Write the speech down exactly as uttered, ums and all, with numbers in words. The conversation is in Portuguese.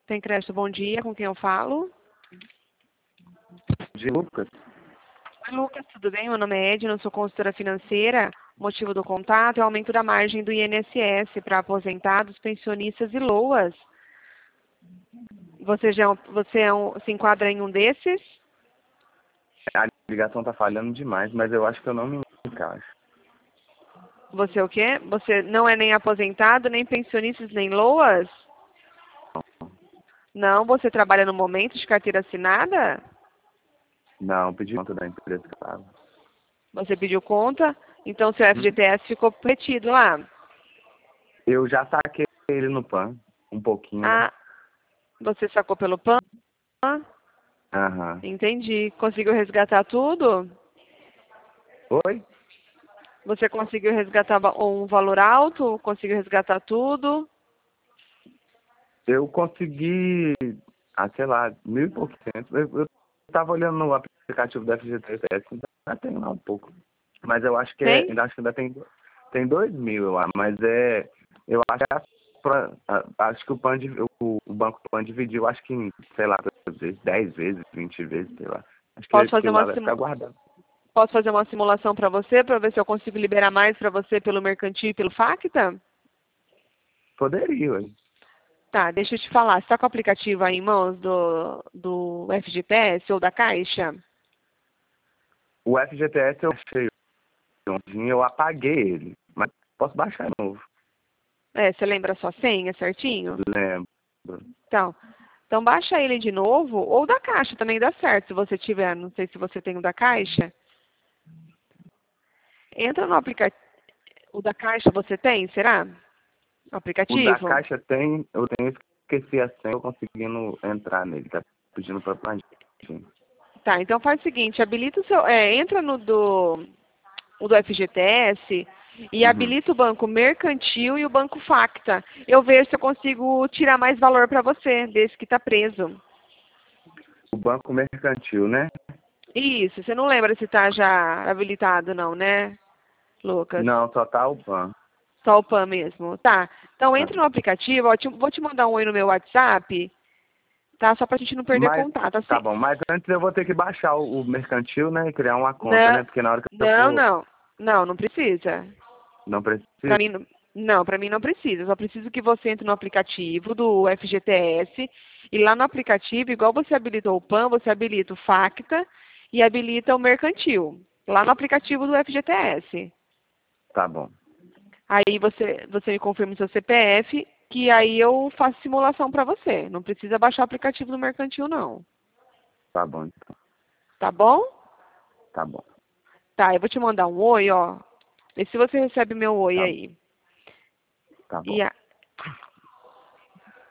Tem crédito, bom dia, com quem eu falo? De Lucas? Oi, Lucas, tudo bem? Meu nome é Edna, eu sou consultora financeira. O motivo do contato é o aumento da margem do I N S S para aposentados, pensionistas e LOAS. Você, já, é um- você é um- se enquadra em um desses? A ligação tá falhando demais, mas eu acho que eu não me encaixo. Você o quê? Você não é nem aposentado, nem pensionistas, nem LOAS? Não, você trabalha no momento de carteira assinada? Não, pedi conta da empresa que eu tava. Você pediu conta? Então seu F G T S ficou retido lá. Eu já saquei ele no P A N, um pouquinho, né? Ah, você sacou pelo P A N? Aham. Entendi. Conseguiu resgatar tudo? Oi? Você conseguiu resgatar va- um valor alto? Conseguiu resgatar tudo? Eu consegui, ah, sei lá, mil e pouquinhos. Eu, eu tava olhando no aplicativo da F G T S, ainda tem lá um pouco. Mas eu acho que é, Tem? ainda acho que ainda tem, tem dois mil lá, mas é, eu acho que, é pra, a- acho que o, PAN, div- o, o Banco Pan dividiu, acho que em, sei lá, dez vezes, vinte vezes, sei lá. Acho que Posso fazer aquilo lá uma, vai ficar simu- guardado. Posso fazer uma simulação para você, para ver se eu consigo liberar mais para você pelo Mercantil e pelo Facta? Poderia, ué. Tá, deixa eu te falar. Você está com o aplicativo aí em mãos do, do F G T S ou da Caixa? O F G T S eu achei ontem, eu apaguei ele, mas posso baixar de novo. É, você lembra a sua senha certinho? Lembro. Então, então baixa ele de novo, ou da Caixa também dá certo, se você tiver, não sei se você tem o da Caixa. Entra no aplicativo. O da Caixa você tem, será? O O da aplicativo? Caixa tem, eu tenho esqueci a senha, eu conseguindo entrar nele, tá pedindo pra planejar. Tá, então faz o seguinte, habilita o seu. É, entra no do, o do F G T S e Uhum. habilita o banco mercantil e o banco Facta. Eu vejo se eu consigo tirar mais valor para você, desse que está preso. O Banco Mercantil, né? Isso, você não lembra se está já habilitado não, né, Lucas? Não, só tá o P A N. Só o P A N mesmo. Tá, então Tá. entra no aplicativo, ó, te- vou te mandar um oi no meu WhatsApp, tá? Só pra gente não perder Mas, contato, tá assim. bom, mas antes eu vou ter que baixar o, o Mercantil, né? E criar uma conta, Não, né? Porque na hora que eu não, for, não. Não, não precisa. não Pra precisa. mim, não- não, para mim não precisa. Eu só preciso que você entre no aplicativo do F G T S e lá no aplicativo, igual você habilitou o P A N, você habilita o Facta e habilita o Mercantil. Lá no aplicativo do F G T S. Tá bom, Aí você, você me confirma o seu C P F, que aí eu faço simulação para você. Não precisa baixar o aplicativo do Mercantil, não. tá bom, então. Tá bom? Tá bom, Tá, eu vou te mandar um oi, ó. Vê se você recebe meu oi tá, aí. tá bom. E a-